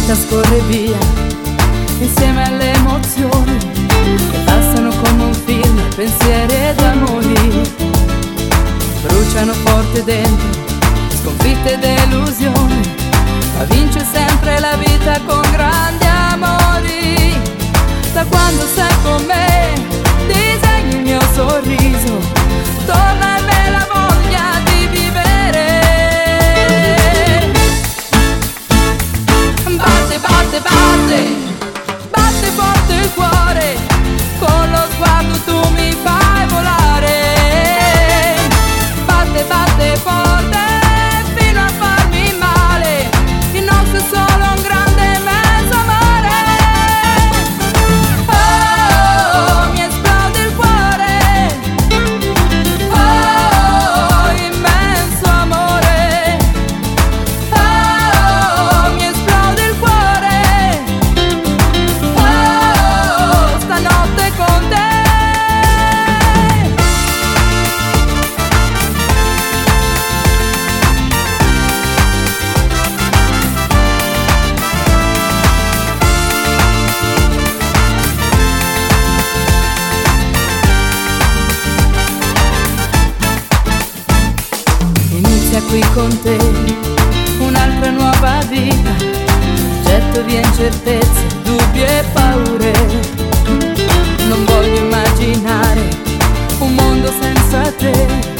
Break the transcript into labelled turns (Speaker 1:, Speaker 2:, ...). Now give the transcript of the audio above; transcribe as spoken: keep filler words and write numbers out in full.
Speaker 1: vita scorre via insieme alle emozioni che passano come un film, pensieri ed amori bruciano forte dentro, sconfitte ed illusioni, ma vince sempre la vita con grandi amori. Da quando sei con me disegni il mio sorriso, torna in me la voglia di vivere. Batte, batte, batte, batte forte il cuore, con lo sguardo tu mi fai volare. Batte, batte forte fino a farmi male, il nostro è solo un grande immenso amore. Oh, mi esplode il cuore, oh, immenso amore. Oh, mi esplode il cuore, oh, stanotte con te. Inizia qui con te un'altra nuova vita, getto via incertezze, dubbi e paure. Non voglio immaginare un mondo senza te.